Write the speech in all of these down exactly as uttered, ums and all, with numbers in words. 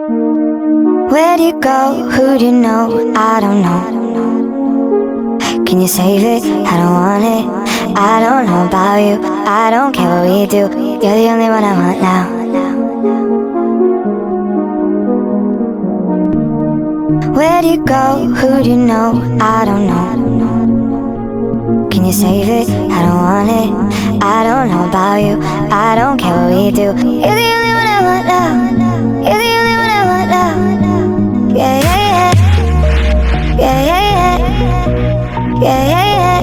Where'd you go? Who'd you know? I don't know. Can you save it? I don't want it. I don't know about you. I don't care what we do. You're the only one I want now. Where'd you go? Who'd you know? I don't know. Can you save it? I don't want it. I don't know about you. I don't care what we do. You're the only one I want now. You're the only one I want now. Yeah, yeah, yeah. Yeah, yeah, yeah. Yeah, yeah, yeah.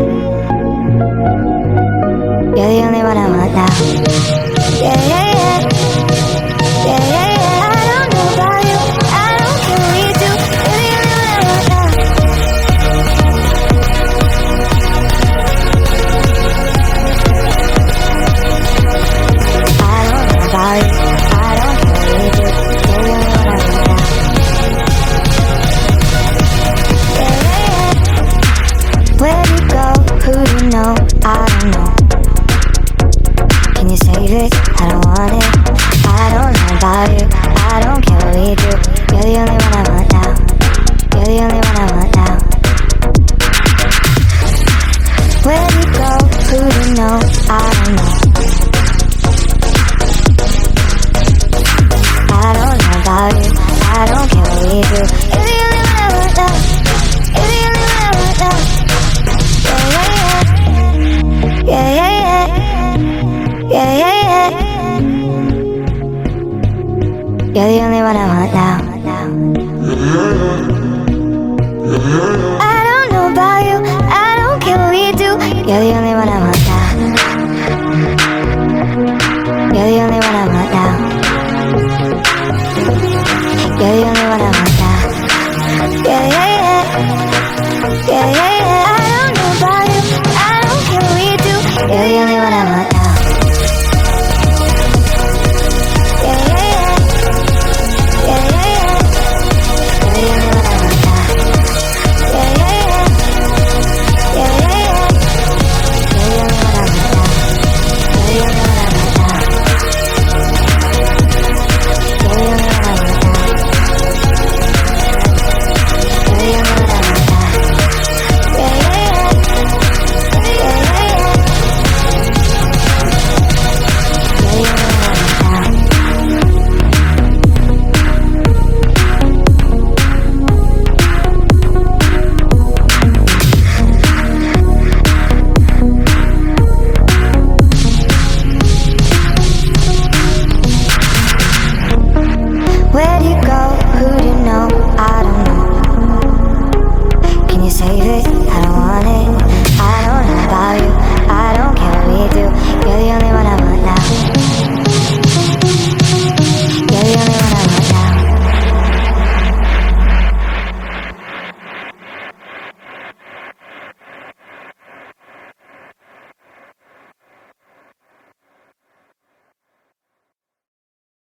You're the only one I want now. Yeah, yeah, yeah. Yeah, yeah, yeah. I don't know about you. I don't care what we do. You're the only one I want now. I don't know about you. I don't care what we do. You're the only one I want now. Where'd you go? Who do you know? I don't know. Can you save it? I don't want it. I don't know about you. I don't care what we do. You're the only one I want now. You're the only one I want now. Where'd you go? Who do you know? I don't know. I don't know about you. I don't care what we do. You're the only one I want now. You're the only one I want now. Yeah, yeah, yeah. Yeah, yeah, yeah. You're the only one I want now.